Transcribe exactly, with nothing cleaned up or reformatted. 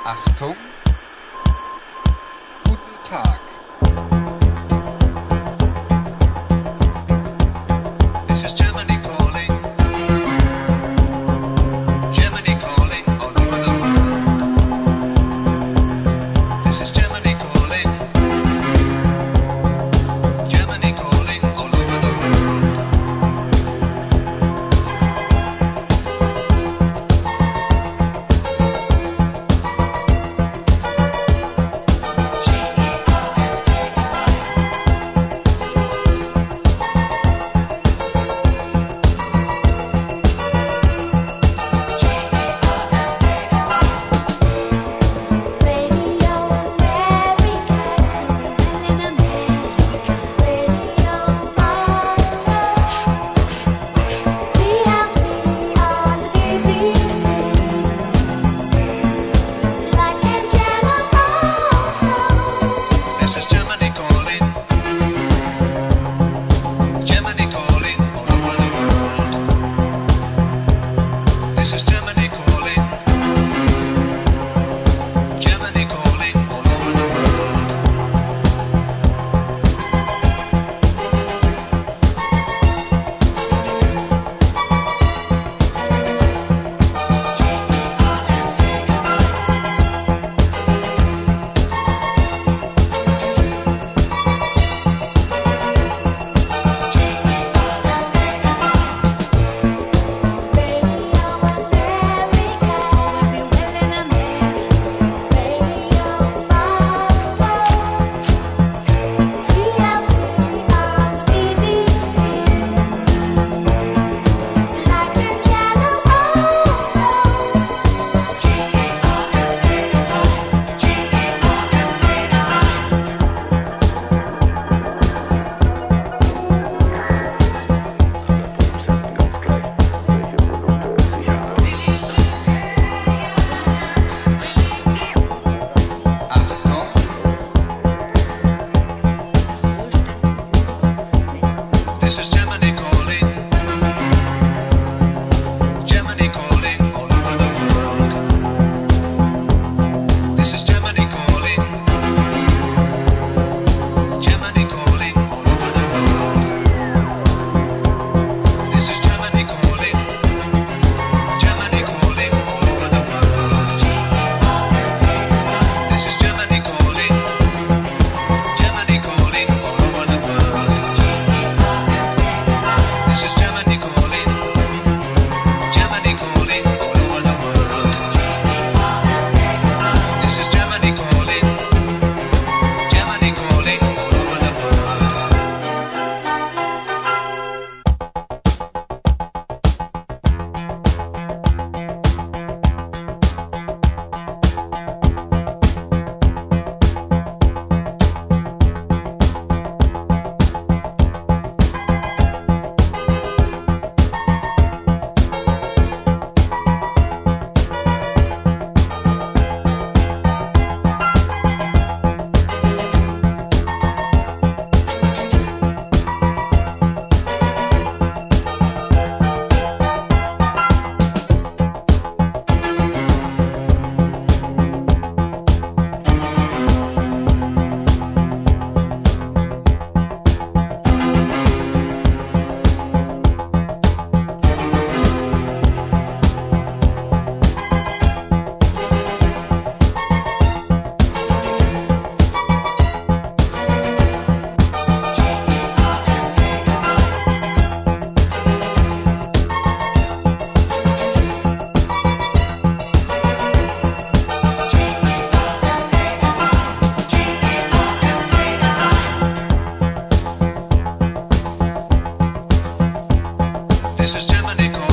Achtung, guten Tag. This is Germany calling. Germany calling all over the world. This is Germany calling. Germany calling all over the world. This is Germany calling. Germany calling all over the world. This is Germany calling. Germany calling all over the world. This is Germany calling. Germany calling all over the world. This is Germany calling. Germany calling all over the world. This is Germany calling. Germany calling all over the world. This is Germany calling. Germany calling all over the world. This is Germany calling.